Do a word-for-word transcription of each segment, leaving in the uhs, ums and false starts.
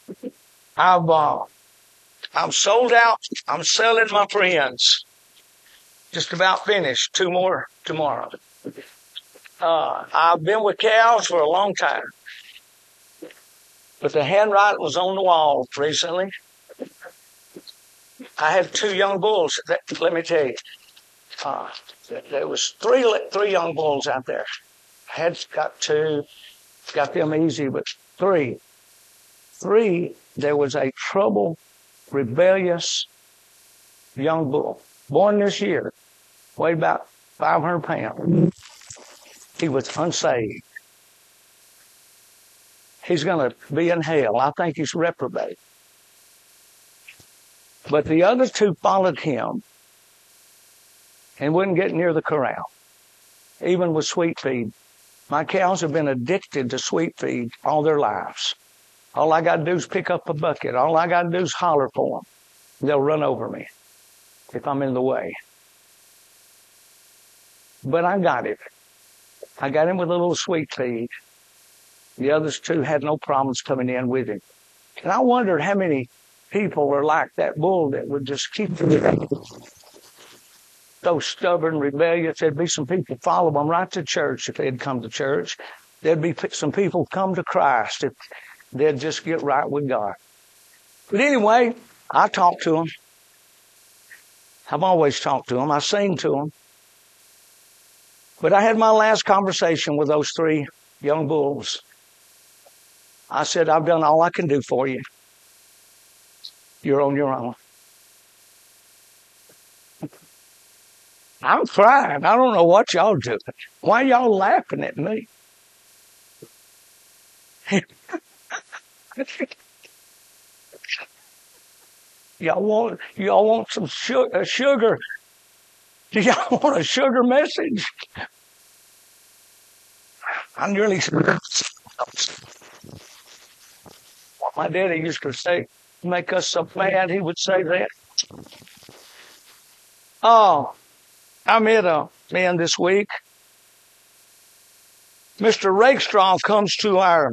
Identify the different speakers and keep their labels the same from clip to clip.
Speaker 1: I've, uh, I'm sold out. I'm selling my friends. Just about finished. Two more tomorrow. Uh, I've been with cows for a long time. But the handwriting was on the wall recently. I had two young bulls. That, let me tell you. Uh, there was three, three young bulls out there. Had got two, got them easy, but three. Three, there was a troubled, rebellious young bull, born this year, weighed about five hundred pounds. He was unsaved. He's going to be in hell. I think he's reprobate. But the other two followed him and wouldn't get near the corral, even with sweet feed. My cows have been addicted to sweet feed all their lives. All I got to do is pick up a bucket. All I got to do is holler for them. They'll run over me if I'm in the way. But I got it. I got him with a little sweet feed. The others two had no problems coming in with him. And I wondered how many people were like that bull that would just keep so stubborn, rebellious. There'd be some people follow them right to church if they'd come to church. There'd be some people come to Christ if they'd just get right with God. But anyway, I talk to them. I've always talked to them. I sing to them. But I had my last conversation with those three young bulls. I said, I've done all I can do for you. You're on your own. I'm crying. I don't know what y'all doing. Why y'all laughing at me? y'all want y'all want some sugar, sugar? Do y'all want a sugar message? I nearly. My daddy used to say, "Make us so mad." He would say that. Oh, I met a man this week. Mister Rakestraw comes to our.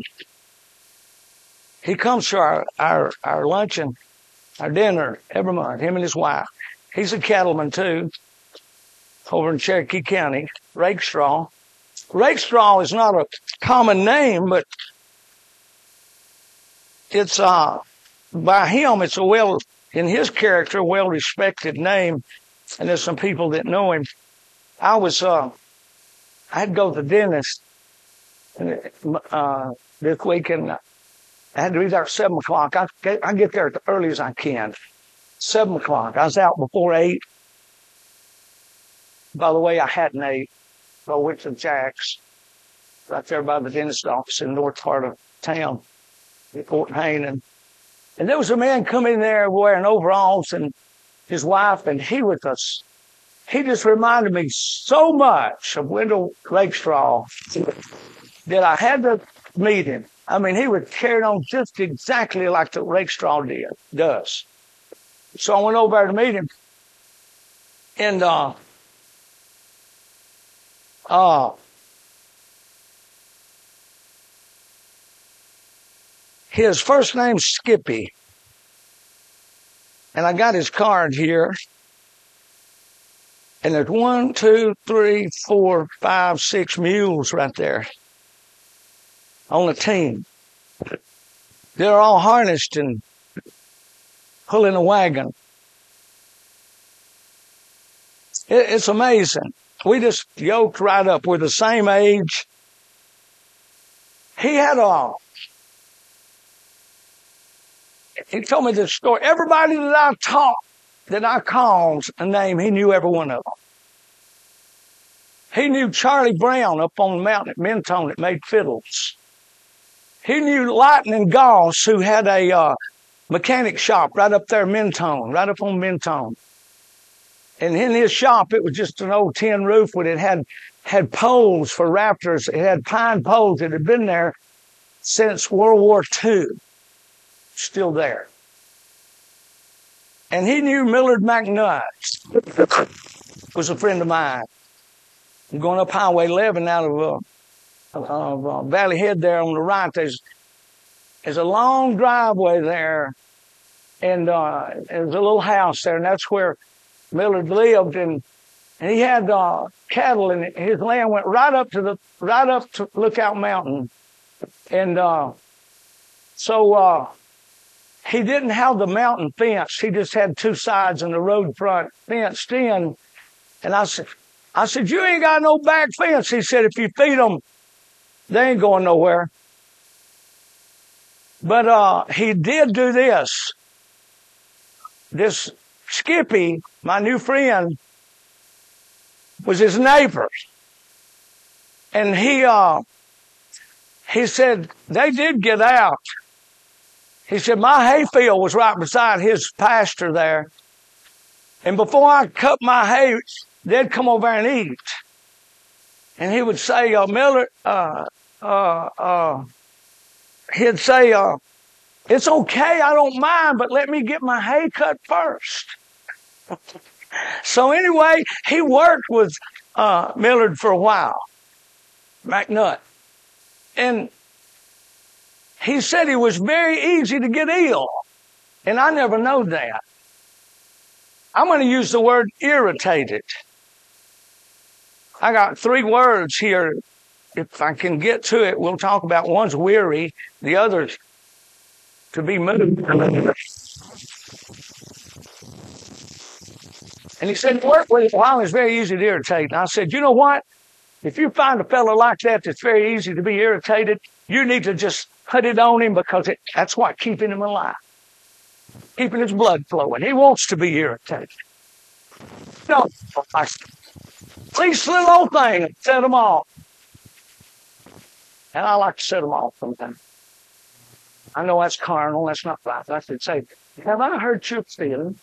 Speaker 1: He comes to our, our, our luncheon, our dinner every month, him and his wife. He's a cattleman too, over in Cherokee County, Rakestraw. Rakestraw is not a common name, but it's, uh, by him, it's a well, in his character, well-respected name. And there's some people that know him. I was, uh, I had to go to the dentist, uh, this week, and I had to be there at seven o'clock. I get, I get there as early as I can. Seven o'clock. I was out before eight. By the way, I hadn't ate. So I went to Jack's, right there by the dentist office in the north part of town, in Fort Payne. And, and there was a man coming in there wearing overalls and his wife, and he was us. He just reminded me so much of Wendell Rakestraw that I had to meet him. I mean, he was carried on just exactly like the Rakestraw did, does. So I went over there to meet him. And, uh, uh, his first name's Skippy. And I got his card here. And there's one, two, three, four, five, six mules right there on the team. They're all harnessed and pulling a wagon. It, it's amazing. We just yoked right up. We're the same age. He had a, he told me this story. Everybody that I taught, that I called a name, he knew every one of them. He knew Charlie Brown up on the mountain at Mentone that made fiddles. He knew Lightning Goss, who had a uh, mechanic shop right up there in Mentone, right up on Mentone. And in his shop, it was just an old tin roof, but it had, had poles for rafters. It had pine poles that had been there since World War Two. Still there. And he knew Millard McNutt, was a friend of mine. I'm going up Highway eleven out of, uh, of uh, Valley Head there on the right. There's There's a long driveway there, and uh, there's a little house there, and that's where Millard lived. And, and he had uh, cattle, and his land went right up to the right up to Lookout Mountain. And uh, so uh, he didn't have the mountain fenced. He just had two sides and the road front fenced in. And I said, I said, you ain't got no back fence. He said, if you feed them, they ain't going nowhere. But uh, he did do this. This Skippy, my new friend, was his neighbor. And he uh, he said, they did get out. He said, my hayfield was right beside his pasture there. And before I cut my hay, they'd come over and eat. And he would say, uh, Miller, uh, uh, uh, he'd say, uh, it's okay, I don't mind, but let me get my hay cut first. So anyway, he worked with uh, Millard for a while, McNutt. And he said he was very easy to get ill. And I never know that. I'm going to use the word irritated. I got three words here. If I can get to it, we'll talk about one's weary, the other's to be moved. And he said, work with it while it's very easy to irritate. And I said, you know what? If you find a fellow like that that's very easy to be irritated, you need to just put it on him, because it, that's what keeping him alive. Keeping his blood flowing. He wants to be irritated. No, I, these little old things set them off. And I like to set them off sometimes. I know that's carnal, that's not right. I should say, have I hurt your feelings?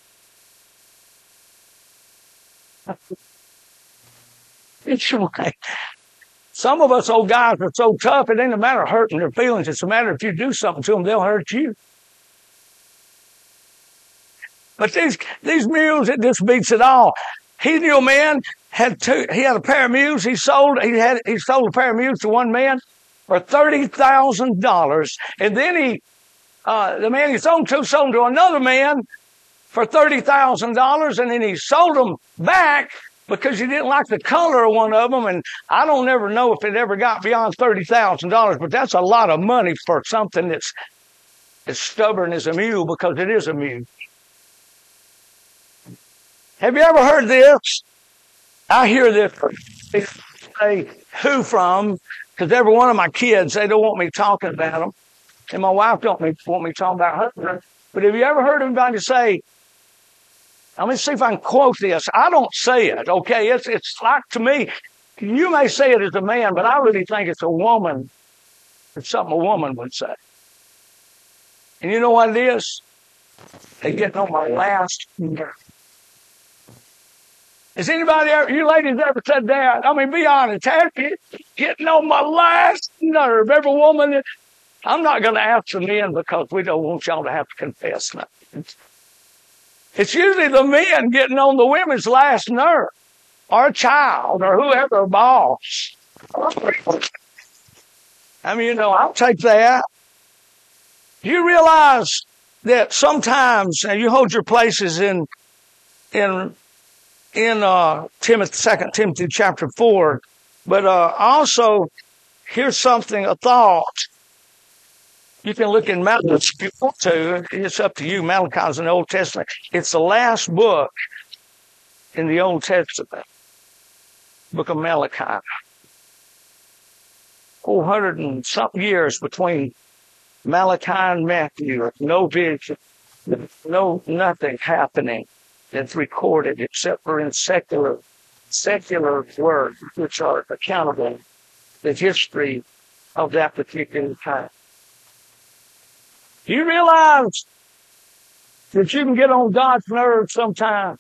Speaker 1: It's right. Some of us old guys are so tough, it ain't a matter of hurting their feelings. It's a matter if you do something to them, they'll hurt you. But these these mules, it just beats it all. He knew a man had two. He had a pair of mules. He sold. He had. He sold a pair of mules to one man for thirty thousand dollars, and then he, uh, the man he sold to, sold them to another man for thirty thousand dollars, and then he sold them back because he didn't like the color of one of them. And I don't ever know if it ever got beyond thirty thousand dollars, but that's a lot of money for something that's as stubborn as a mule, because it is a mule. Have you ever heard this? I hear this say who from, because every one of my kids, they don't want me talking about them. And my wife don't want me talking about her. But have you ever heard anybody say, let me see if I can quote this. I don't say it, okay? It's, it's like, to me, you may say it as a man, but I really think it's a woman. It's something a woman would say. And you know what it is? They're getting on my last nerve. Has anybody ever, you ladies ever said that? I mean, be honest. Have you getting on my last nerve? Every woman, I'm not going to ask the men because we don't want y'all to have to confess nothing. It's usually the men getting on the women's last nerve, or a child, or whoever, a boss. I mean, you know, I'll take that. Do you realize that sometimes, and you hold your places in, in, in, uh, Timothy, Second Timothy chapter four, but, uh, also, here's something, a thought. You can look in Malachi if you want to. It's up to you. Malachi is in the Old Testament. It's the last book in the Old Testament. Book of Malachi. four hundred and something years between Malachi and Matthew. No vision. No, nothing happening that's recorded except for in secular, secular words, which are accountable, the history of that particular time. Do you realize that you can get on God's nerves sometimes?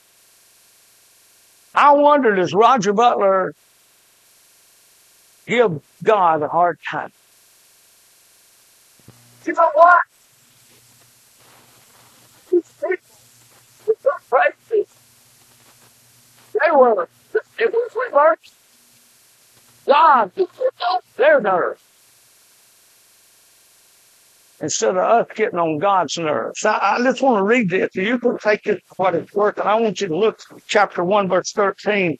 Speaker 1: I wonder, does Roger Butler give God a hard time? You know what? These people were crazy. They were, it was reversed. God, their nerves. instead of us getting on God's nerves. I, I just want to read this. You can take it for what it's worth, and I want you to look at chapter one, verse thirteen.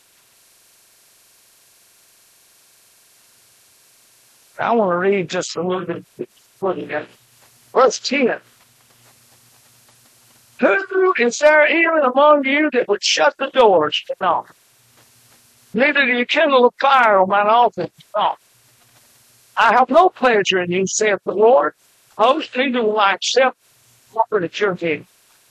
Speaker 1: I want to read just a little bit. Verse ten. Who is there even among you that would shut the doors to knock? Neither do you kindle a fire on mine altar to knock. I have no pleasure in you, saith the Lord. Host, neither will I accept offered at your gate.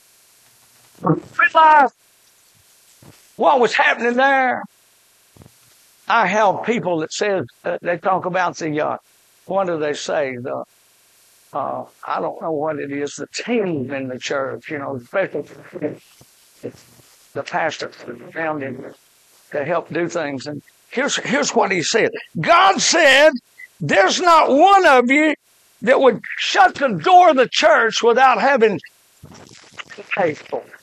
Speaker 1: Realize what was happening there. I have people that says uh, they talk about the uh, what do they say? The uh, I don't know what it is. The team in the church, you know, especially the pastor found him to help do things. And here's here's what he said. God said, "There's not one of you that would shut the door of the church without having to pay for it.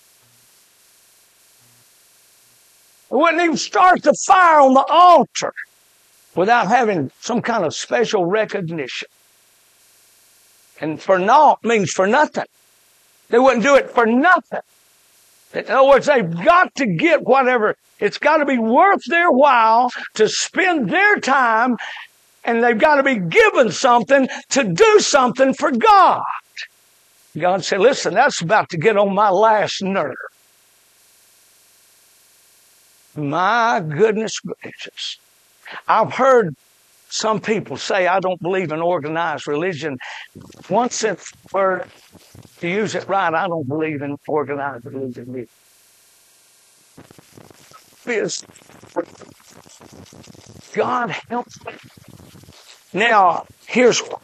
Speaker 1: Wouldn't even start the fire on the altar without having some kind of special recognition." And for naught means for nothing. They wouldn't do it for nothing. In other words, they've got to get whatever. It's got to be worth their while to spend their time, and they've got to be given something to do something for God. God said, listen, that's about to get on my last nerve. My goodness gracious. I've heard some people say, I don't believe in organized religion. Once it's word, to use it right, I don't believe in organized religion either. Because God helps me. Now, here's what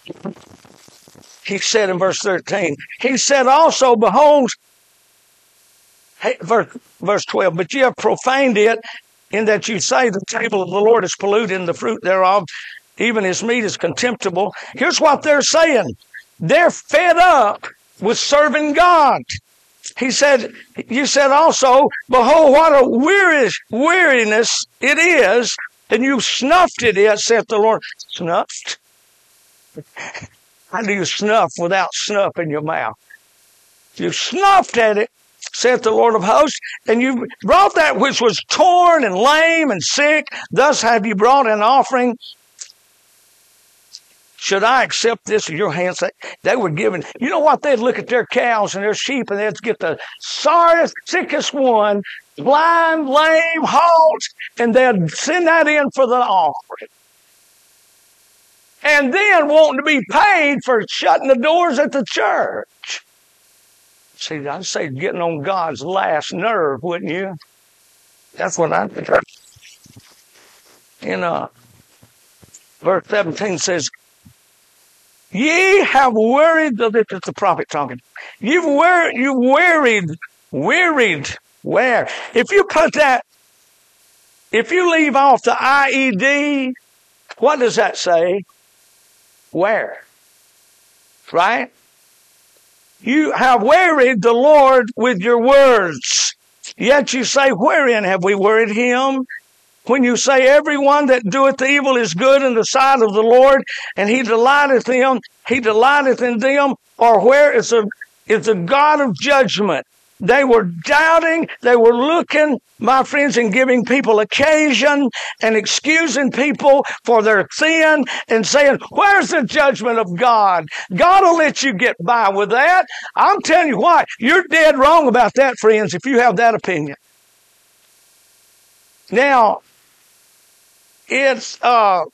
Speaker 1: he said in verse thirteen. He said also, behold, hey, verse, verse twelve, but ye have profaned it, in that you say the table of the Lord is polluted and the fruit thereof, even his meat is contemptible. Here's what they're saying. They're fed up with serving God. He said, you said also, behold, what a weary, weariness it is, and you snuffed at it, saith the Lord. Snuffed? How do you snuff without snuff in your mouth? You snuffed at it, saith the Lord of hosts, and you brought that which was torn and lame and sick. Thus have you brought an offering. Should I accept this in your hands? They were given, you know what? They'd look at their cows and their sheep, and they'd get the sorriest, sickest one, blind, lame, halt, and they'd send that in for the offering. And then wanting to be paid for shutting the doors at the church. See, I'd say getting on God's last nerve, wouldn't you? That's what I think. In uh, verse seventeen says, ye have worried, this is the prophet talking, you've worried, you worried, wearied, where? If you put that, if you leave off the I E D, what does that say? Where? Right? You have wearied the Lord with your words. Yet you say, wherein have we worried him? When you say, everyone that doeth evil is good in the sight of the Lord, and he delighteth in, he delighteth in them, or where is the, is the God of judgment? They were doubting, they were looking, my friends, and giving people occasion and excusing people for their sin and saying, where's the judgment of God? God will let you get by with that. I'm telling you what, you're dead wrong about that, friends, if you have that opinion. Now, it's, uh,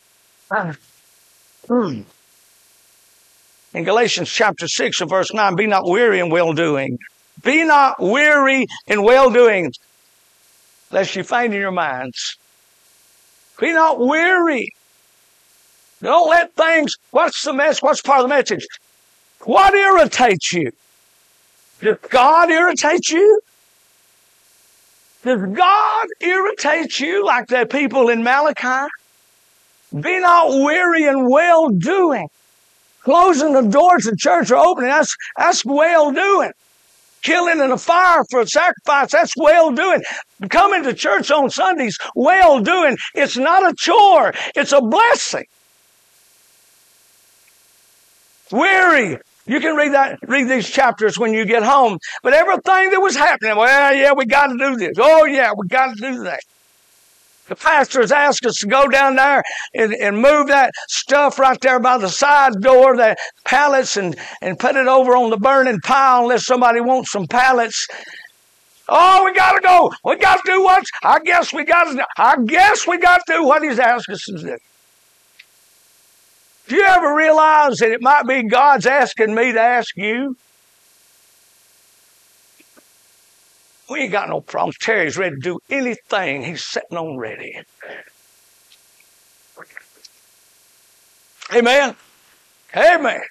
Speaker 1: hmm. in Galatians chapter six and verse nine, be not weary in well-doing. Be not weary in well-doing, lest you faint in your minds. Be not weary. Don't let things, what's the message? What's part of the message? What irritates you? Does God irritate you? Does God irritate you like the people in Malachi? Be not weary in well-doing. Closing the doors of church or opening, that's, that's well-doing. Killing in a fire for a sacrifice, that's well-doing. Coming to church on Sundays, well-doing. It's not a chore. It's a blessing. Weary. You can read that, read these chapters when you get home. But everything that was happening, well, yeah, we got to do this. Oh, yeah, we got to do that. The pastors asked us to go down there and, and move that stuff right there by the side door, that pallets, and, and put it over on the burning pile unless somebody wants some pallets. Oh, we got to go. We got to do what? I guess we got to. I guess we got to do what He's asked us to do. Do you ever realize that it might be God's asking me to ask you? We ain't got no problems. Terry's ready to do anything. He's sitting on ready. Amen. Amen.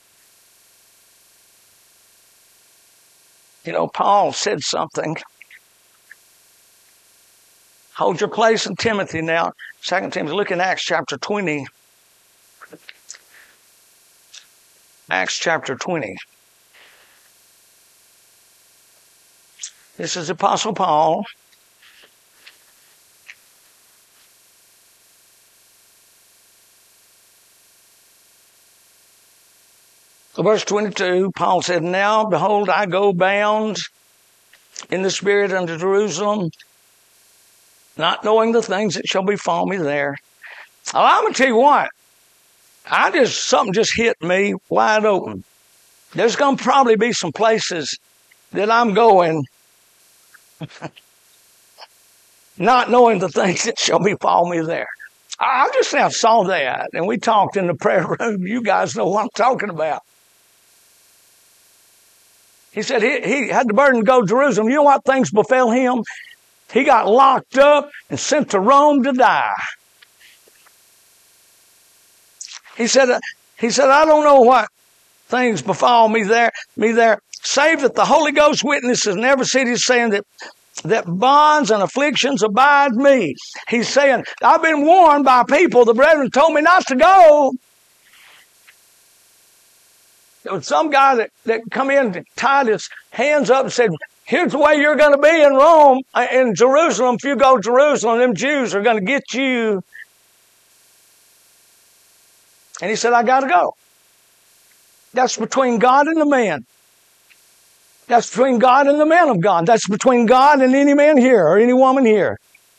Speaker 1: You know, Paul said something. Hold your place in Timothy now. Second Timothy, look in Acts chapter twenty. Acts chapter twenty. This is Apostle Paul. So verse twenty-two, Paul said, Now, behold, I go bound in the Spirit unto Jerusalem, not knowing the things that shall befall me there. Well, I'm going to tell you what. I just, something just hit me wide open. There's going to probably be some places that I'm going not knowing the things that shall befall me there. I just now saw that, and we talked in the prayer room. You guys know what I'm talking about. He said he, he had the burden to go to Jerusalem. You know what things befell him? He got locked up and sent to Rome to die. He said, he said, I don't know what things befall me there, me there, save that the Holy Ghost witnesses in every city saying that, that bonds and afflictions abide me. He's saying, I've been warned by people. The brethren told me not to go. There was some guy that, that come in and tied his hands up and said, here's the way you're going to be in Rome, in Jerusalem. If you go to Jerusalem, them Jews are going to get you. And he said, I got to go. That's between God and the man. That's between God and the man of God. That's between God and any man here or any woman here.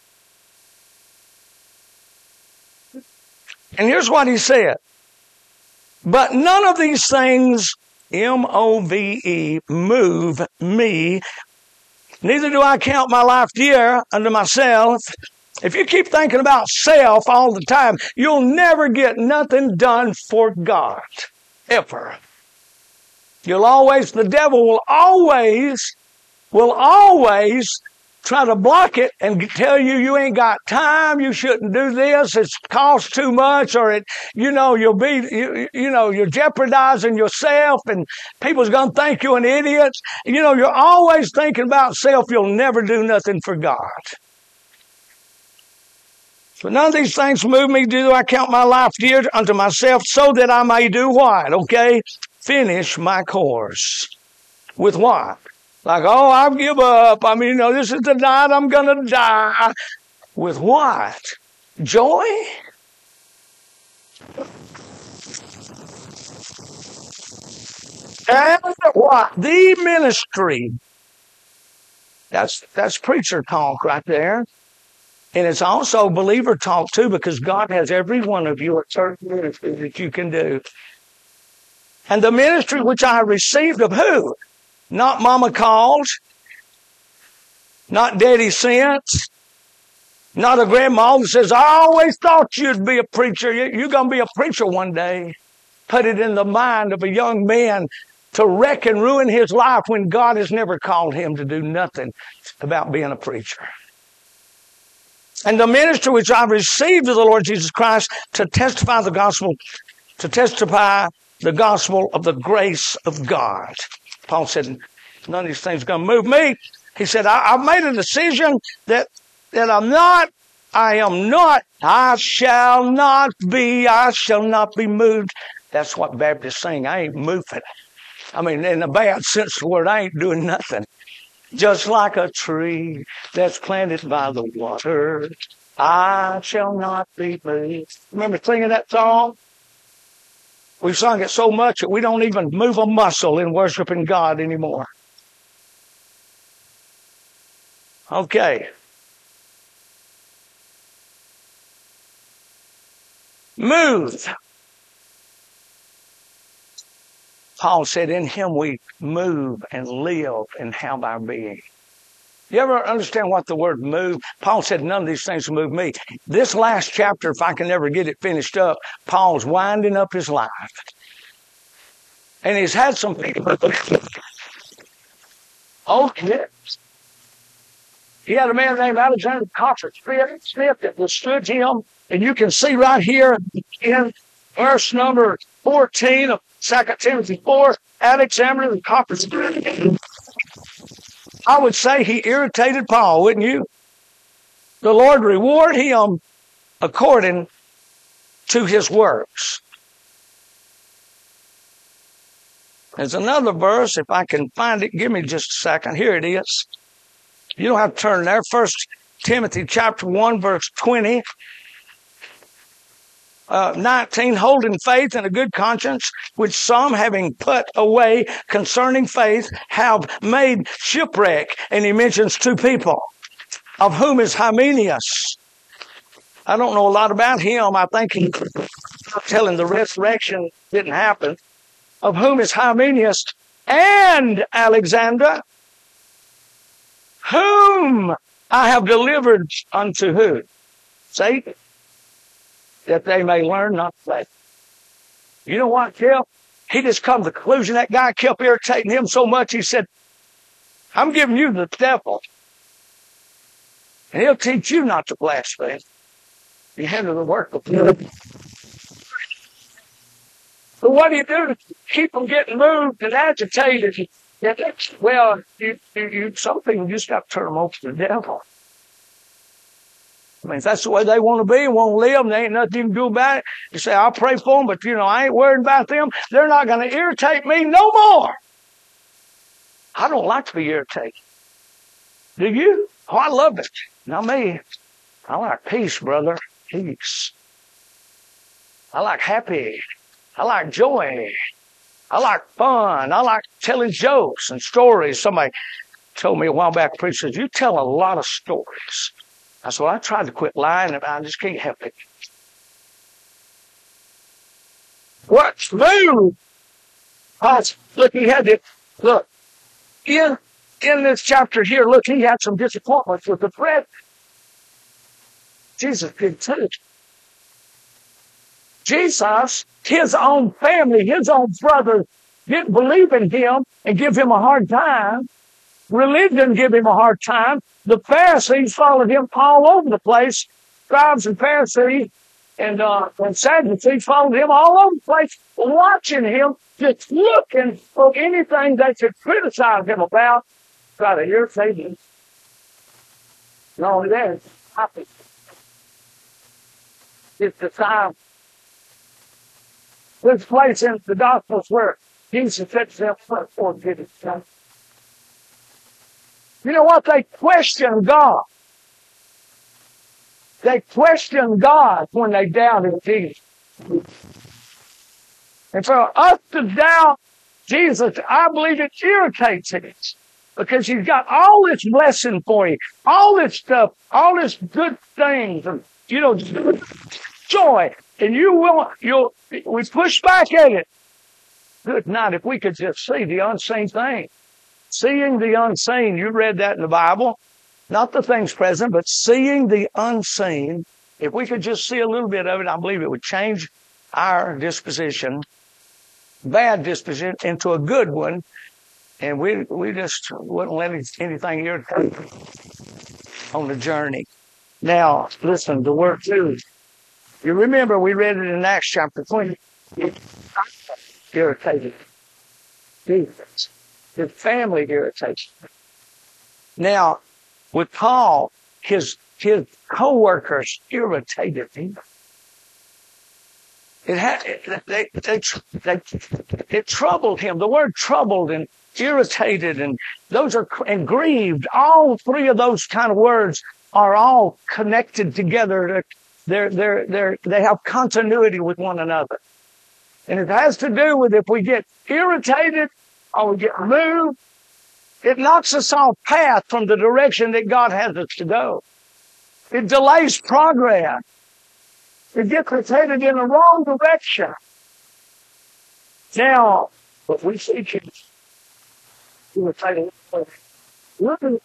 Speaker 1: And here's what he said. But none of these things, M O V E, move me. Neither do I count my life dear unto myself. If you keep thinking about self all the time, you'll never get nothing done for God. Ever. You'll always, the devil will always, will always try to block it and tell you you ain't got time, you shouldn't do this, it costs too much, or it, you know, you'll be, you, you know, you're jeopardizing yourself and people's going to think you're an idiot. You know, you're always thinking about self, you'll never do nothing for God. But none of these things move me, do I count my life dear unto myself, so that I may do what? Okay? Finish my course. With what? Like, oh, I've give up. I mean, you know, this is the night I'm going to die. With what? Joy? And what? The ministry. That's, that's preacher talk right there. And it's also believer talk too, because God has every one of you a certain ministry that you can do. And the ministry which I received of who? Not mama called, not daddy sent, not a grandma that says, I always thought you'd be a preacher. You're going to be a preacher one day. Put it in the mind of a young man to wreck and ruin his life when God has never called him to do nothing about being a preacher. And the ministry which I received of the Lord Jesus Christ to testify the gospel, to testify the gospel of the grace of God. Paul said, none of these things are going to move me. He said, I, I've made a decision that, that I'm not, I am not, I shall not be, I shall not be moved. That's what Baptists sing. I ain't moving. I mean, in the bad sense of the word, I ain't doing nothing. Just like a tree that's planted by the water, I shall not be moved. Remember singing that song? We've sung it so much that we don't even move a muscle in worshiping God anymore. Okay. Move. Paul said, in him we move and live and have our being. You ever understand what the word move? Paul said, none of these things will move me. This last chapter, if I can never get it finished up, Paul's winding up his life. And he's had some people. Oh, yes. He had a man named Alexander Coffin Smith that withstood him. And you can see right here in verse number fourteen of Second Timothy four, Alexander the Coffin Smith. I would say he irritated Paul, wouldn't you? The Lord reward him according to his works. There's another verse, if I can find it, give me just a second. Here it is. You don't have to turn there. First Timothy chapter one, verse twenty. Uh, nineteen, holding faith and a good conscience, which some, having put away concerning faith, have made shipwreck. And he mentions two people, of whom is Hymenaeus. I don't know a lot about him. I think he's telling the resurrection didn't happen. Of whom is Hymenaeus and Alexander, whom I have delivered unto who? Satan. That they may learn not to faith. You know what, Jeff? He just come to the conclusion that guy kept irritating him so much, he said, I'm giving you the devil. And he'll teach you not to blaspheme. You handle the work of God. But what do you do to keep them getting moved and agitated? Well, you, you, you, some people just got to turn them over to the devil. I mean, if that's the way they want to be and want to live, and there ain't nothing you can do about it, you say, I'll pray for them, but, you know, I ain't worried about them. They're not going to irritate me no more. I don't like to be irritated. Do you? Oh, I love it. Now me, I like peace, brother. Peace. I like happy. I like joy. I like fun. I like telling jokes and stories. Somebody told me a while back, preacher, you tell a lot of stories. I said, well, I tried to quit lying, and I just can't help it. What's new? Oh, look, he had it. Look, in, in this chapter here, look, he had some disappointments with the brethren. Jesus did too. Jesus, his own family, his own brothers didn't believe in him and give him a hard time. Religion gave him a hard time. The Pharisees followed him all over the place. Scribes and Pharisees and, uh, and Sadducees followed him all over the place, watching him, just looking for anything they could criticize him about, try to irritate him. Not only that, it's happy. It's the time. This place in the Gospels where Jesus sets himself for giving time. You know what? They question God. They question God when they doubted Jesus. And for us to doubt Jesus, I believe it irritates him. Because he's got all this blessing for you. All this stuff. All this good things. And, you know, joy. And you will, you'll, we push back at it. Good night. If we could just see the unseen thing. Seeing the unseen, you read that in the Bible. Not the things present, but seeing the unseen. If we could just see a little bit of it, I believe it would change our disposition, bad disposition, into a good one. And we we just wouldn't let anything irritate on the journey. Now, listen, the word too. You remember we read it in Acts chapter twenty. Irritated. Jesus. His family irritated. Now, with Paul, his his co-workers irritated him. It had it, they, they, they, it troubled him. The word troubled and irritated and those are and grieved. All three of those kind of words are all connected together. They're they're they're they have continuity with one another. And it has to do with if we get irritated or we get moved, it knocks us off path from the direction that God has us to go. It delays progress. It gets us headed in the wrong direction. Now, but we see Jesus irritated. Look at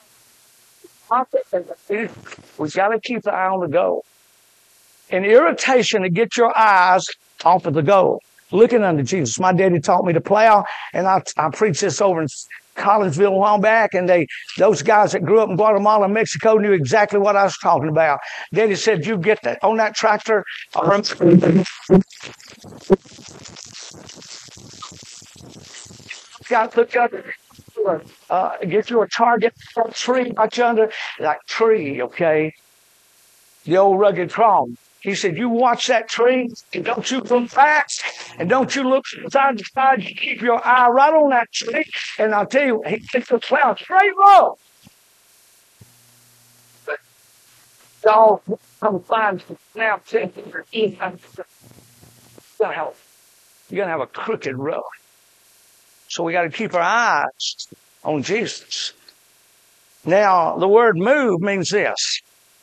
Speaker 1: we've got to keep the eye on the goal. And irritation to get your eyes off of the goal. Looking unto Jesus. My daddy taught me to plow, and I, I preached this over in Collinsville a while back, and they, those guys that grew up in Guatemala and Mexico knew exactly what I was talking about. Daddy said, you get that on that tractor. Got to look up, uh, get you a target tree, right under, like tree, okay? The old rugged chrome. He said, you watch that tree, and don't you look back, and don't you look side to side. You keep your eye right on that tree, and I'll tell you, he gets the plow straight low. But dog come find some snap or eat. You're gonna have, you're gonna have a crooked road. So we got to keep our eyes on Jesus. Now, the word move means this.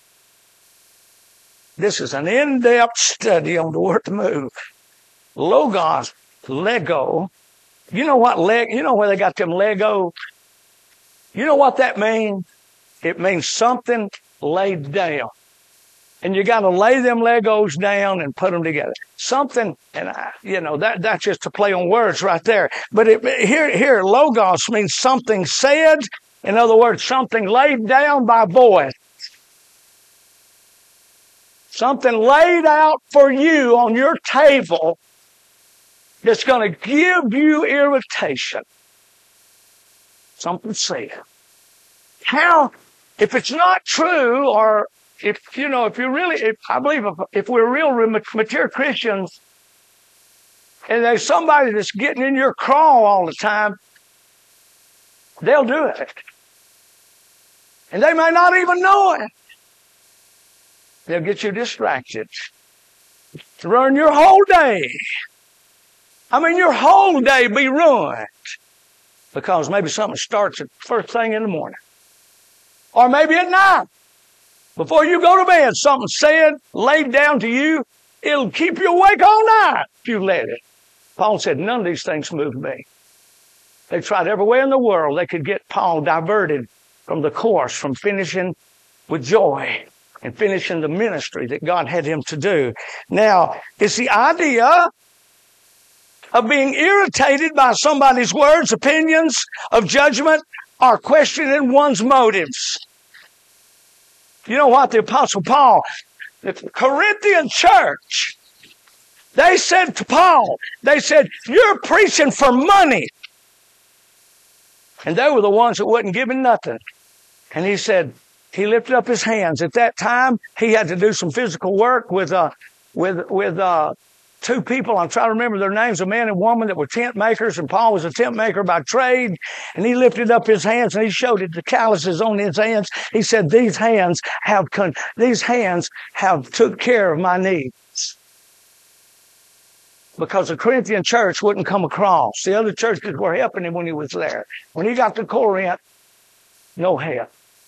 Speaker 1: This is an in-depth study on the word move. Logos, Lego. You know what leg? You know where they got them Legos? You know what that means? It means something laid down. And you got to lay them Legos down and put them together. Something, and I, you know, that, that's just a play on words right there. But it, here, here, Logos means something said. In other words, something laid down by boys. Something laid out for you on your table that's going to give you irritation. Something said. How, if it's not true, or if, you know, if you really, if, I believe if, if we're real mature Christians and there's somebody that's getting in your crawl all the time, they'll do it. And they may not even know it. They'll get you distracted. To ruin your whole day. I mean, your whole day be ruined. Because maybe something starts at first thing in the morning. Or maybe at night. Before you go to bed, something said, laid down to you, it'll keep you awake all night if you let it. Paul said, none of these things moved me. They tried everywhere in the world they could get Paul diverted from the course, from finishing with joy and finishing the ministry that God had him to do. Now, it's the idea of being irritated by somebody's words, opinions, of judgment, or questioning one's motives. You know what? The Apostle Paul, the Corinthian church, they said to Paul, they said, you're preaching for money. And they were the ones that wasn't giving nothing. And he said, he lifted up his hands. At that time, he had to do some physical work with, uh, with, with, uh, two people. I'm trying to remember their names, a man and woman that were tent makers, and Paul was a tent maker by trade. And he lifted up his hands and he showed it the calluses on his hands. He said, these hands have, con- these hands have took care of my needs. Because the Corinthian church wouldn't come across. The other churches were helping him when he was there. When he got to Corinth, no help.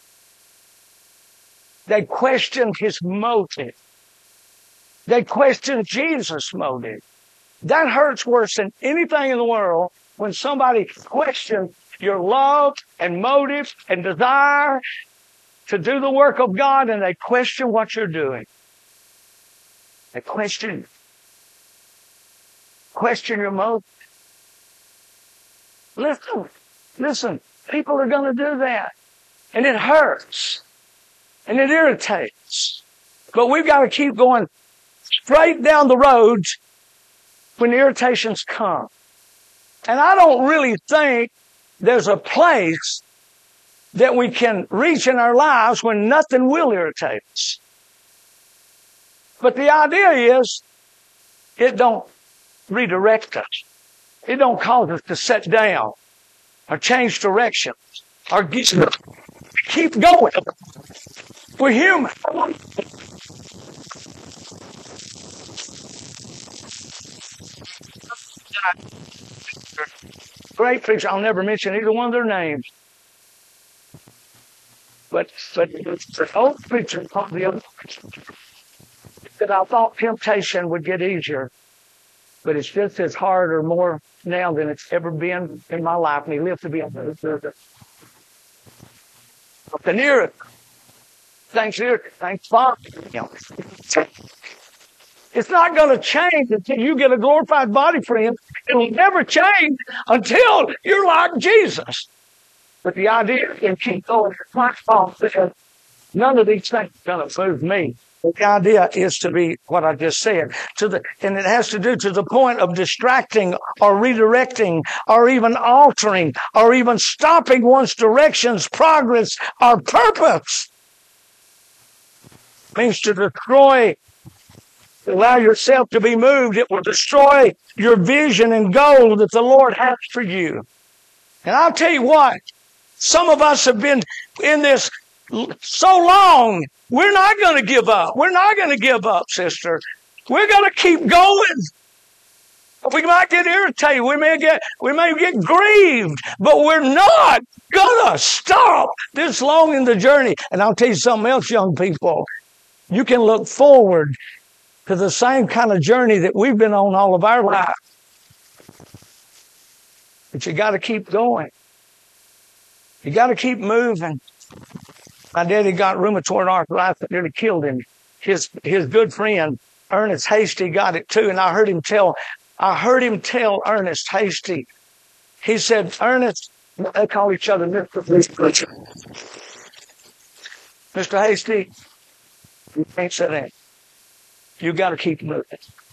Speaker 1: They questioned his motive. They questioned Jesus' motive. That hurts worse than anything in the world when somebody questions your love and motive and desire to do the work of God, and they question what you're doing. They question, question your motive. Listen, listen, people are going to do that. And it hurts. And it irritates. But we've got to keep going straight down the road when the irritations come. And I don't really think there's a place that we can reach in our lives when nothing will irritate us. But the idea is, it don't redirect us. It don't cause us to sit down or change directions or get, keep going. We're human. Great preacher. I'll never mention either one of their names. But but the old preacher taught the other preacher that I thought temptation would get easier. But it's just as hard or more now than it's ever been in my life. And he lived to be a the near thanks dear, thanks Father. It's not going to change until you get a glorified body, friend. It'll never change until you're like Jesus. But the idea is keep going. My fault says none of these things are going to move me. The idea is to be what I just said, to the, and it has to do to the point of distracting or redirecting or even altering or even stopping one's directions, progress, or purpose. It means to destroy, allow yourself to be moved. It will destroy your vision and goal that the Lord has for you. And I'll tell you what, some of us have been in this so long, we're not going to give up. We're not going to give up, sister. We're going to keep going. We might get irritated. We may get, we may get grieved, but we're not going to stop this long in the journey. And I'll tell you something else, young people. You can look forward to the same kind of journey that we've been on all of our lives. But you got to keep going. You got to keep moving. My daddy got rheumatoid arthritis that nearly killed him. His his good friend Ernest Hasty got it too, and I heard him tell I heard him tell Ernest Hasty. He said, Ernest, they call each other Mister Hasty. Mister Hasty, you can't sit down. You got to keep moving.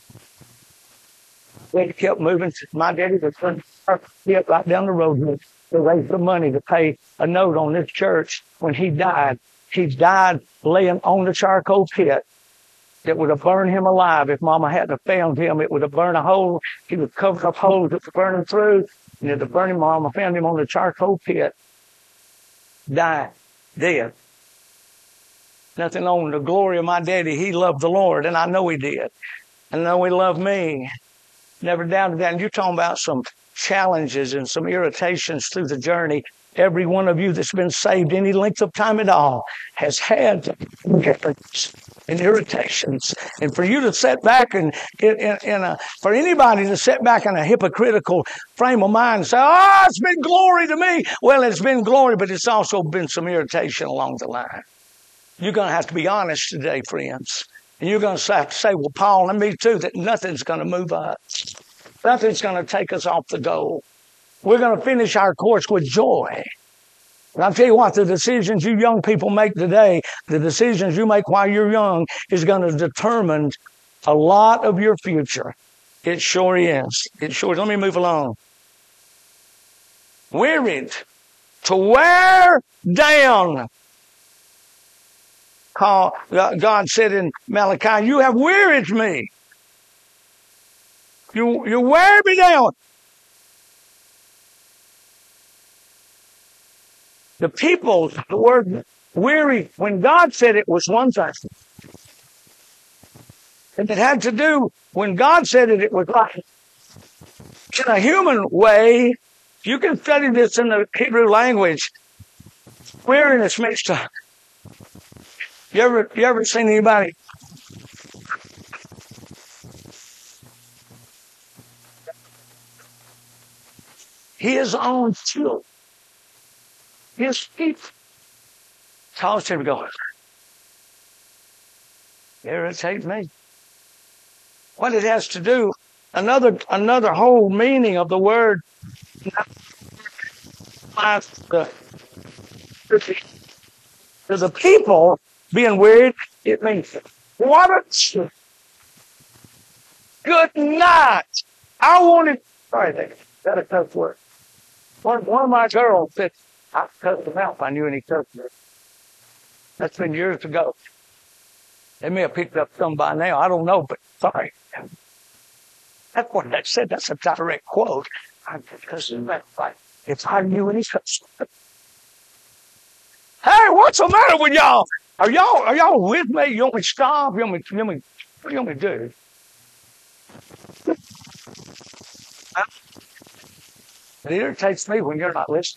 Speaker 1: We kept moving. My daddy was right down the road to raise the money to pay a note on this church. When he died, he died laying on the charcoal pit that would have burned him alive. If Mama hadn't have found him, it would have burned a hole. He was covered up holes that were burning through. And it would have burned him. Mama found him on the charcoal pit. Died. Dead. Nothing on the glory of my daddy. He loved the Lord, and I know he did. And I know he loved me. Never doubted that. And you're talking about some challenges and some irritations through the journey. Every one of you that's been saved any length of time at all has had and irritations. And for you to sit back and in, in, in a, for anybody to sit back in a hypocritical frame of mind and say, oh, it's been glory to me. Well, it's been glory, but it's also been some irritation along the line. You're going to have to be honest today, friends. And you're going to have to say, well, Paul, and me too, that nothing's going to move us. Nothing's going to take us off the goal. We're going to finish our course with joy. And I'll tell you what, the decisions you young people make today, the decisions you make while you're young, is going to determine a lot of your future. It sure is. It sure is. Let me move along. Wearied to wear down. God said in Malachi, you have wearied me. You, you wear me down. The people, the word weary, when God said it was one thing. And it had to do, when God said it, it was like, in a human way, you can study this in the Hebrew language. Weariness means to, you ever, you ever seen anybody his own children, his people, caused him to go, irritate me. What it has to do, another another whole meaning of the word, to the people being weird, it means, what a good night. I wanted, sorry, that's a tough word. One, one of my girls said, I cussed him out if I knew any cuss words. That's been years ago. They may have picked up some by now. I don't know, but sorry. That's what that said. That's a direct quote. I cussed him out if I knew any cuss words. Hey, what's the matter with y'all? Are y'all are y'all with me? You want me to stop? You want me, you want me, what do you want me to do? It irritates me when you're not listening.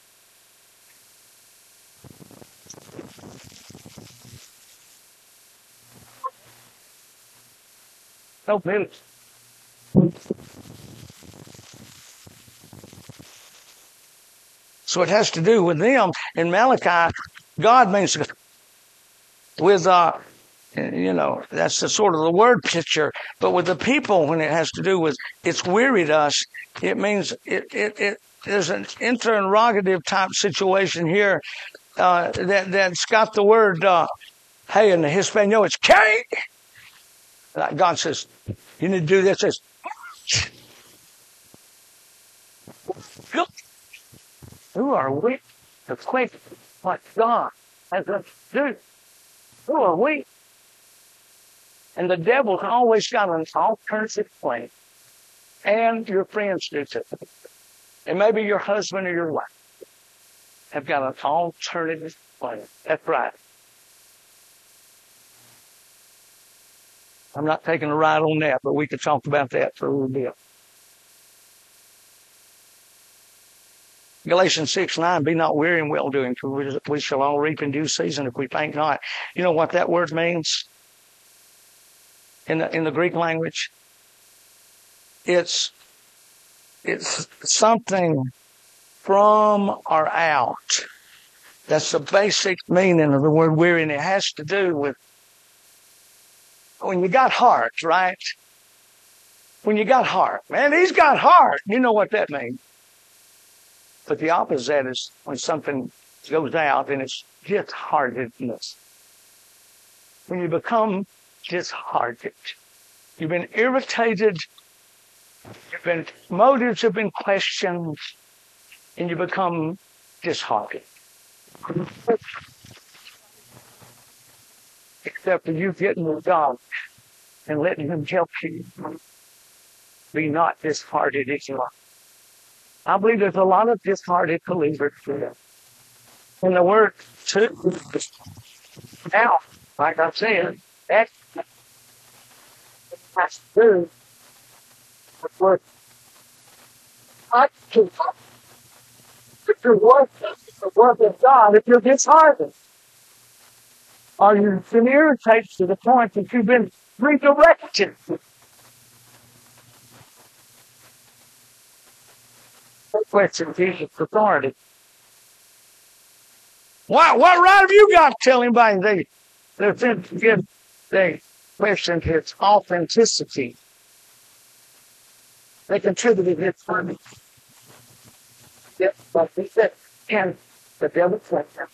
Speaker 1: No minutes. So it has to do with them. In Malachi, God means with, uh, you know, that's the sort of the word picture. But with the people, when it has to do with it's wearied us, it means it, it, it there's an interrogative type situation here uh, that, that's got the word, uh, hey, in the Hispaniola, it's K. Like God says, you need to do this. It says, who are we to quit what God has us do? Who are we? And the devil's always got an alternative plan. And your friends do too. And maybe your husband or your wife have got an alternative plan. That's right. I'm not taking a ride on that, but we could talk about that for a little bit. Galatians six nine, be not weary in well-doing, for we shall all reap in due season if we faint not. You know what that word means in the, in the Greek language? It's, it's something from or out. That's the basic meaning of the word weary, and it has to do with when you got heart, right? When you got heart. Man, he's got heart. You know what that means. But the opposite is when something goes out and it's disheartedness. When you become disheartened, you've been irritated, you've been, motives have been questioned, and you become disheartened. Except for you getting with God and letting Him help you. Be not disheartened as you are. I believe there's a lot of disheartened believers today. And the word too, now, like I said, that has to do with what I can if you're working the work of God, if you're disheartened. Or you've been irritated to the point that you've been redirected. Question Jesus' authority. What, what right have you got to tell anybody they, they, they questioned his authenticity? They contributed his money. Yes, but he said, and the devil fled them.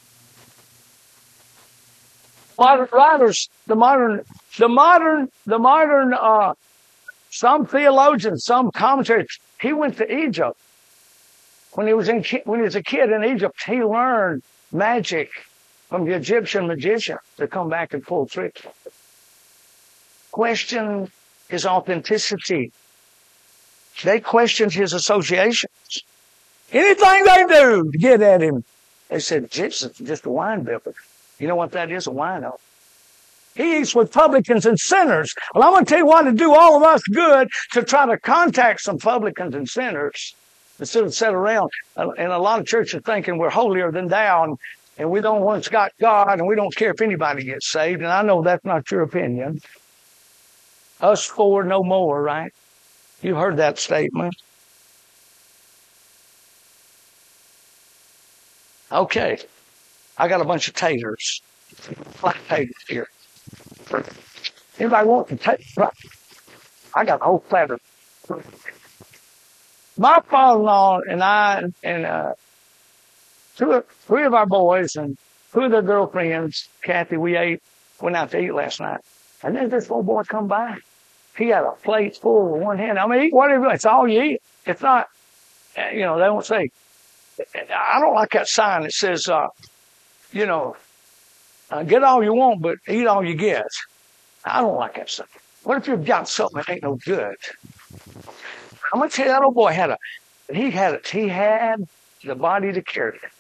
Speaker 1: Modern writers, the modern, the modern, the modern, uh, some theologians, some commentators, he went to Egypt. When he was in, when he was a kid in Egypt, he learned magic from the Egyptian magician to come back and pull tricks. Questioned his authenticity. They questioned his associations. Anything they do to get at him, they said, Jesus is just a wine bibber. You know what that is? A wino. He eats with publicans and sinners. Well, I'm going to tell you what to do all of us good to try to contact some publicans and sinners instead of sit around. And a lot of churches are thinking we're holier than thou, and, and we don't once got God, and we don't care if anybody gets saved. And I know that's not your opinion. Us four, no more, right? You heard that statement. Okay. I got a bunch of taters. Black taters here. Anybody want to tater? Right. I got a whole platter. My father-in-law and I and uh, two, of, three of our boys and two of their girlfriends, Kathy, we ate, went out to eat last night. And then this little boy come by. He had a plate full with one hand. I mean, eat whatever. It's all you eat. It's not, you know, they don't say. I don't like that sign that says, uh, you know, uh, get all you want, but eat all you get. I don't like that sign. What if you've got something that ain't no good? I'm going to tell you, that old boy had a, he had it. He had the body to carry it.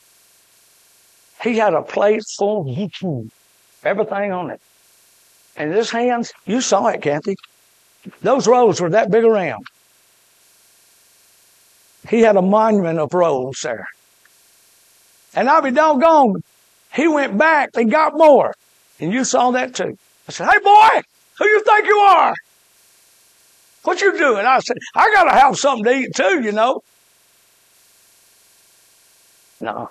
Speaker 1: He had a plate full of food, everything on it. And his hands, you saw it, Kathy. Those rolls were that big around. he had a monument of rolls there. And I'll be doggone, he went back and got more. And you saw that too. I said, hey boy, who you think you are? What you doing? I said, I got to have something to eat too, you know. No.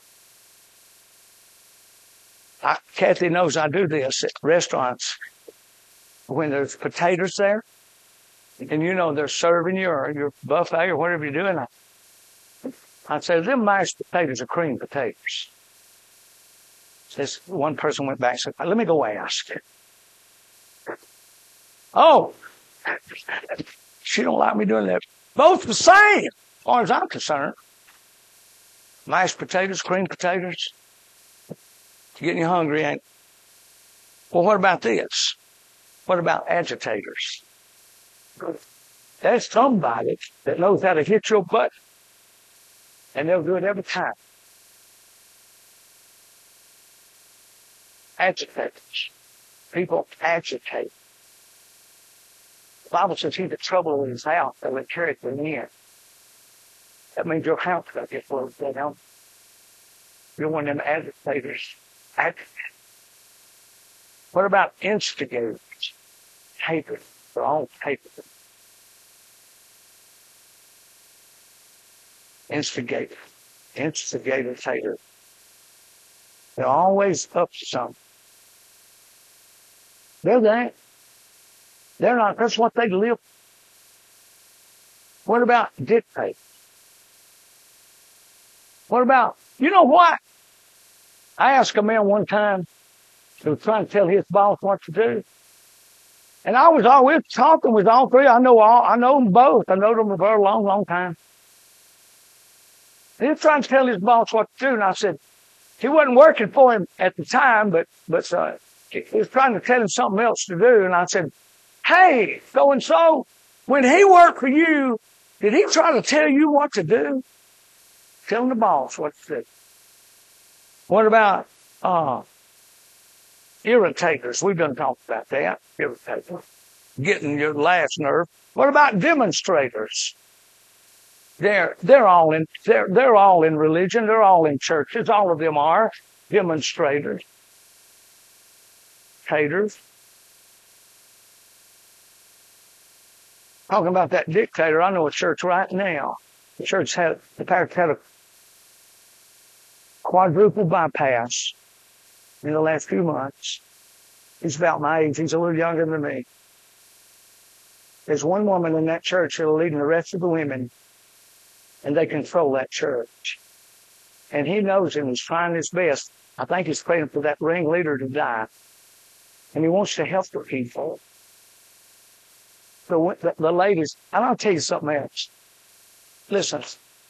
Speaker 1: I, Kathy knows I do this at restaurants. When there's potatoes there, and you know they're serving you or your buffet or whatever you're doing, I, I say, them mashed potatoes are cream potatoes. This one person went back and said, let me go ask. Oh, she don't like me doing that. Both the same, as far as I'm concerned. Mashed potatoes, cream potatoes. Getting you hungry, ain't it? Well, what about this? What about agitators? There's somebody that knows how to hit your butt, and they'll do it every time. Agitators. People agitate. The Bible says he that trouble in his house, that will carry it in. That means your house got to get closed down. You're one of them agitators. Agitators. What about instigators? Haters. They're all haters. Instigators. Instigators, haters. They're always up to something. They're that. They're not. That's what they live. What about dictators? What about, you know what? I asked a man one time who was trying to tell his boss what to do. And I was always talking with all three. I know all, I know them both. I know them for a long, long time. And he was trying to tell his boss what to do. And I said, he wasn't working for him at the time, but, but, uh, he was trying to tell him something else to do. And I said, hey, so and so, when he worked for you, did he try to tell you what to do? Telling the boss what to do. What about, uh, irritators? We've done talked about that. Irritators. Getting your last nerve. What about demonstrators? They're, they're all in, they're, they're all in religion. They're all in churches. All of them are demonstrators. Haters. Talking about that dictator, I know a church right now. The church had, the pastor had a quadruple bypass in the last few months. He's about my age. He's a little younger than me. There's one woman in that church that'll lead the rest of the women, and they control that church. And he knows him. He's trying his best. I think he's praying for that ringleader to die. And he wants to help the people. So the, the ladies, and I'll tell you something else. Listen.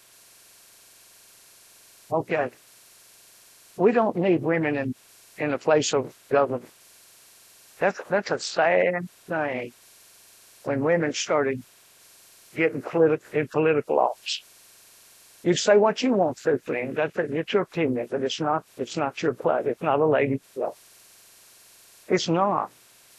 Speaker 1: Okay. We don't need women in, in a place of government. That's, that's a sad thing when women started getting politi- in political office. You say what you want to, thing. That's it's your opinion, but it's not, it's not your place. It's not a lady's club. It's not.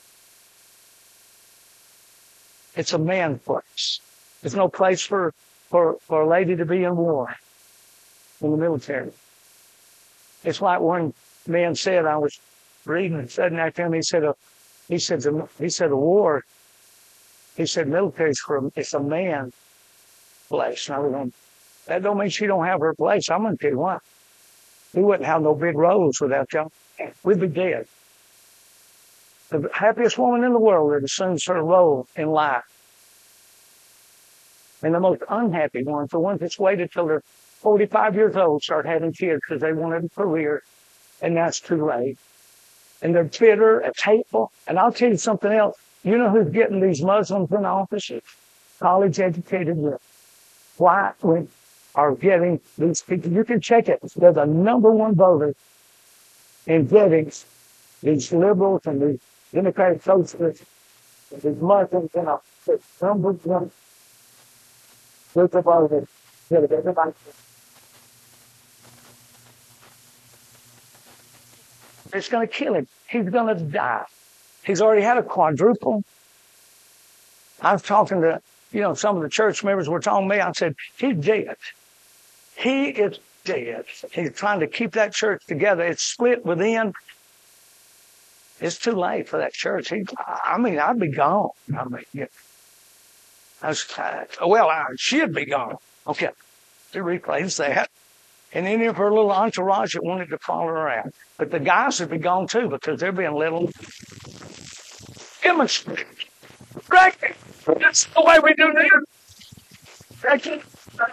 Speaker 1: It's a man's place. There's no place for, for, for a lady to be in war in the military. It's like one man said, I was reading and sitting next to him, he said, a, he said, a, he said, a war, he said, military's for, a, it's a man's place. And I was going, that don't mean she don't have her place. I'm going to tell you what. We wouldn't have no big roles without y'all. We'd be dead. The happiest woman in the world that assumes her role in life. And the most unhappy ones, the ones that's waited till they're forty-five years old, start having kids because they wanted a career, and that's too late. And they're bitter, it's hateful. And I'll tell you something else. You know who's getting these Muslims in office? College-educated women. White women are getting these people. You can check it. They're the number one voter in getting these liberals and these Democratic Socialists, these Muslims in office. Number one group of voters. It's going to kill him. He's going to die. He's already had a quadruple. I was talking to, you know, some of the church members were telling me, I said, he's dead. He is dead. He's trying to keep that church together. It's split within. It's too late for that church. He, I mean, I'd be gone. I mean, yeah. I was, uh, well, I should be gone. Okay. To replace that. And then if her little entourage that wanted to follow her around. But the guys would be gone too because they're being little demonstrated. Right? That's the way we do this. Right?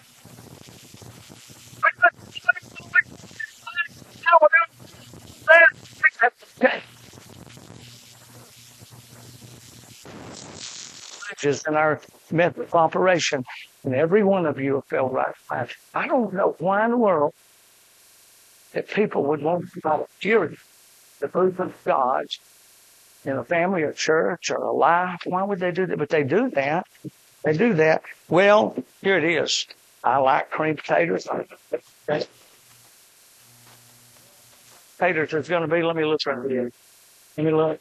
Speaker 1: In our method of operation, and every one of you have felt right. I don't know why in the world that people would want to volunteer the proof of God in a family or church or a life. Why would they do that? But they do that. They do that. Well, here it is. I like cream potatoes. Potatoes is going to be, let me look right here. Let me look.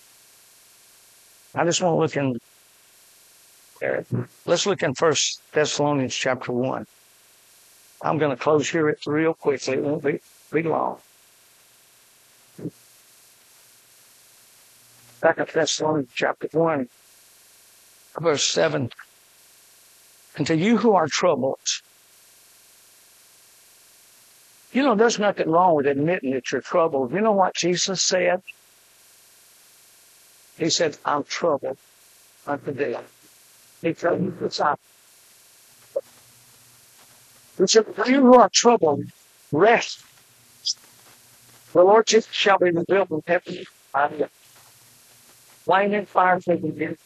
Speaker 1: I just want to look in there. Let's look in First Thessalonians chapter one. I'm going to close here it real quickly. It won't be, be long. Second Thessalonians chapter one, verse seven. And to you who are troubled, you know, there's nothing wrong with admitting that you're troubled. You know what Jesus said? He said, I'm troubled unto death. He told his disciples. He said, for you who are troubled, rest. The Lord Jesus shall be revealed in heaven by him. Flaming fire taking him.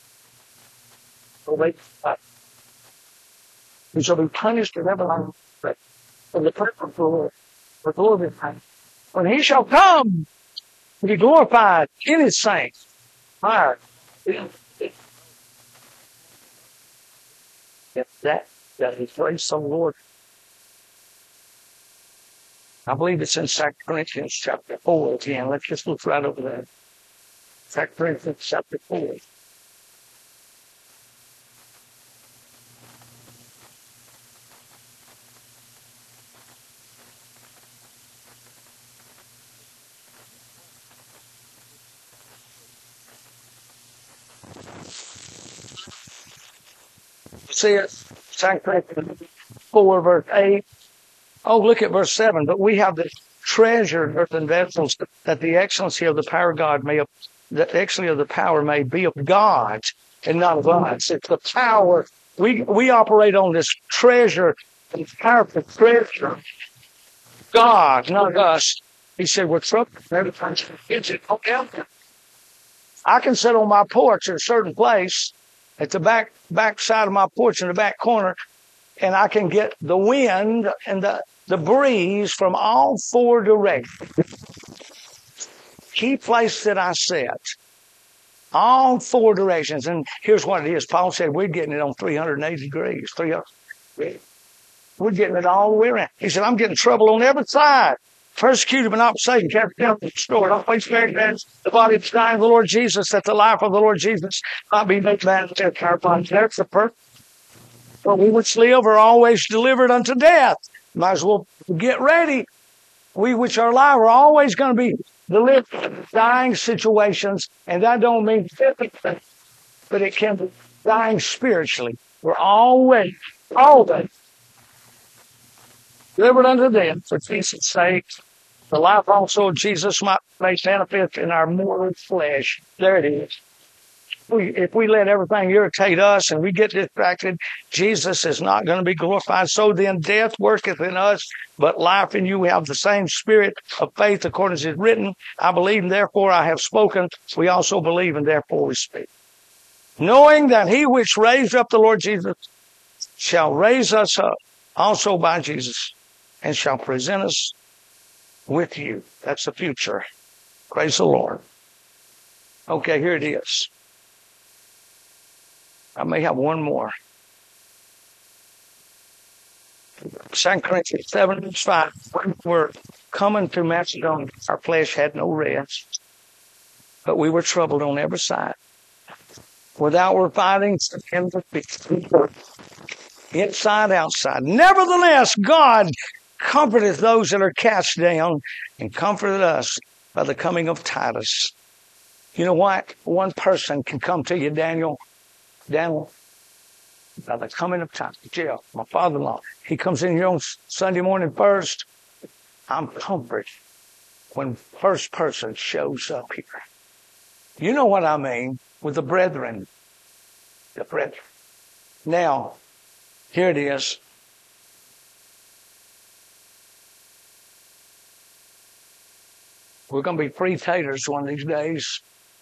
Speaker 1: He shall be punished with everlasting death. For the purpose of the Lord, for glory of time. When he shall come, to be glorified in his saints. Fire. If that, that is praise the Lord. I believe it's in Second Corinthians chapter four again. Let's just look right over there. Second Corinthians chapter four. See it, Second Corinthians four, verse eight. Oh, look at verse seven. But we have this treasure in earthen vessels, that the excellency of the power of God may, the excellency of the power may be of God and not of us. It's the power. We we operate on this treasure, this powerful treasure. God, not us. He said, we're troubled every time it's it. I can sit on my porch in a certain place, at the back back side of my porch in the back corner, and I can get the wind and the, the breeze from all four directions. Key place that I sit, all four directions. And here's what it is. Paul said we're getting it on three hundred eighty degrees. three hundred. We're getting it all the way around. He said, I'm getting trouble on every side. Persecuted but not forsaken, kept down, restored, always very bad. The body of dying of the Lord Jesus, that the life of the Lord Jesus might be made manifest in our bodies. That's the purpose. For we which live are always delivered unto death. Might as well get ready. We which are alive are always going to be delivered in dying situations, and that don't mean physically, but it can be dying spiritually. We're always, always delivered unto death for Jesus' sake. The life also of Jesus might make manifest in our mortal flesh. There it is. We, if we let everything irritate us and we get distracted, Jesus is not going to be glorified. So then death worketh in us, but life in you. We have the same spirit of faith according as it is written. I believe and therefore I have spoken. We also believe and therefore we speak. Knowing that he which raised up the Lord Jesus shall raise us up also by Jesus and shall present us with you. That's the future. Praise the Lord. Okay, here it is. I may have one more. Second Corinthians seven, verse five. We're coming through Macedonia. Our flesh had no rest, but we were troubled on every side. Without we're fighting, inside, outside. Nevertheless, God comforteth those that are cast down, and comforted us by the coming of Titus. You know what? One person can come to you, Daniel. Daniel, by the coming of Titus. Jeff, my father-in-law, he comes in here on Sunday morning first. I'm comforted when first person shows up here. You know what I mean with the brethren. The brethren. Now, here it is. We're going to be free taters one of these days.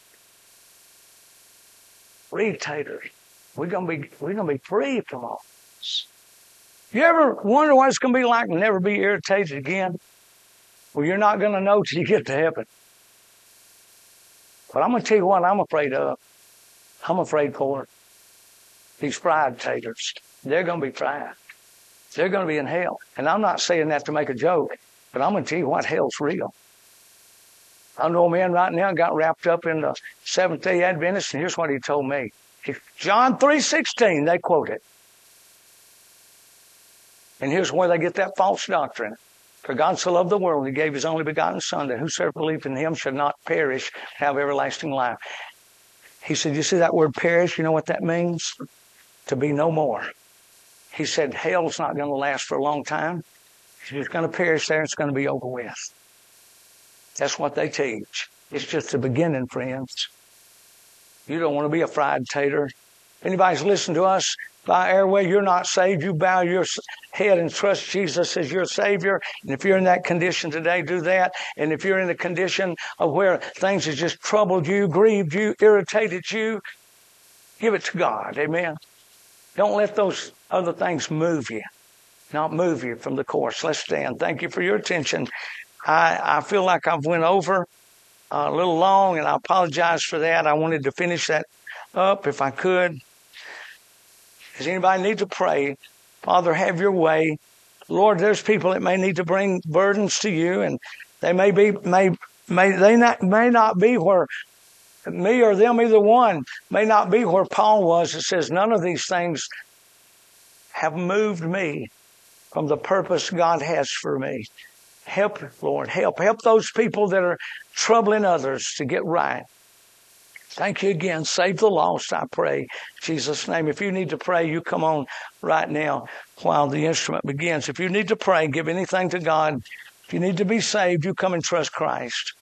Speaker 1: Free taters. We're going to be, we're going to be free from all this. You ever wonder what it's going to be like to never be irritated again? Well, you're not going to know till you get to heaven. But I'm going to tell you what I'm afraid of. I'm afraid for these fried taters. They're going to be fried. They're going to be in hell. And I'm not saying that to make a joke, but I'm going to tell you what, hell's real. I know a man right now got wrapped up in the Seventh-day Adventist, and here's what he told me. John three sixteen, they quote it. And here's where they get that false doctrine. For God so loved the world, he gave his only begotten Son, that whosoever believeth in him should not perish, have everlasting life. He said, you see that word perish? You know what that means? To be no more. He said, hell's not going to last for a long time. It's going to perish there, and it's going to be over with. That's what they teach. It's just the beginning, friends. You don't want to be a fried tater. If anybody's listening to us by airway, you're not saved. You bow your head and trust Jesus as your Savior. And if you're in that condition today, do that. And if you're in the condition of where things have just troubled you, grieved you, irritated you, give it to God. Amen. Don't let those other things move you. Not move you from the course. Let's stand. Thank you for your attention. I, I feel like I've went over a little long, and I apologize for that. I wanted to finish that up if I could. Does anybody need to pray? Father, have your way. Lord, there's people that may need to bring burdens to you, and they may be, may, may, they not, may not be where me or them, either one, may not be where Paul was. It says, none of these things have moved me from the purpose God has for me. Help, Lord, help. Help those people that are troubling others to get right. Thank you again. Save the lost, I pray. In Jesus' name. If you need to pray, you come on right now while the instrument begins. If you need to pray, give anything to God. If you need to be saved, you come and trust Christ.